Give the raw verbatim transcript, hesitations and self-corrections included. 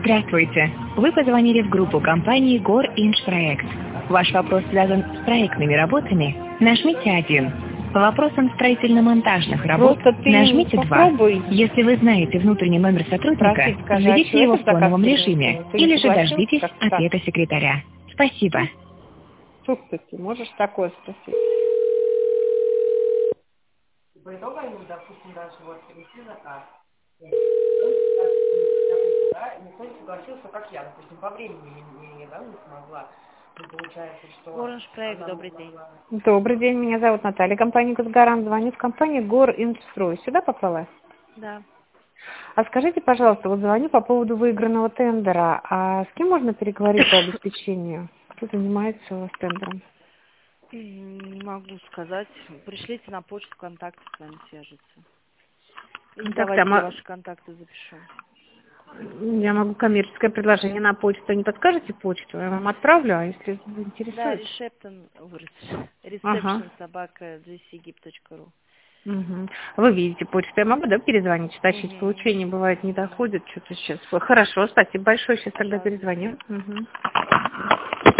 Здравствуйте. Вы позвонили в группу компании «Горинжпроект». Ваш вопрос связан с проектными работами? Нажмите один. По вопросам строительно-монтажных работ нажмите два. Если вы знаете внутренний номер сотрудника, введите его в фоновом режиме или же дождитесь ответа секретаря. Спасибо. Слушайте, можешь такое спросить? По итогу они, допустим, дальше вот принесли заказ. Никто не согласился, как я, допустим, по времени не, да, не смогла. И получается, что... Горинжпроект, добрый день. Добрый день, меня зовут Наталья, компания «Газгарант». Звоню в компанию «Горинжстрой». Сюда попала? Да. А скажите, пожалуйста, вот звоню по поводу выигранного тендера. А с кем можно переговорить по обеспечению? Кто занимается у вас тендером? Не могу сказать. Пришлите на почту, контакты с вами свяжутся. Или Так, давайте там, я а- ваши контакты запишу. Я могу коммерческое предложение на почту. Не подскажете почту? Я вам отправлю, а если Да, заинтересует? ресептон, Ага. ресепшн собака джейсигип точка ру. Угу. Вы видите почту. Я могу, да, перезвонить, стащить? Угу. Получение бывает не доходит. Что-то сейчас. Хорошо, спасибо большое. Сейчас тогда Пожалуйста. перезвоню. Угу.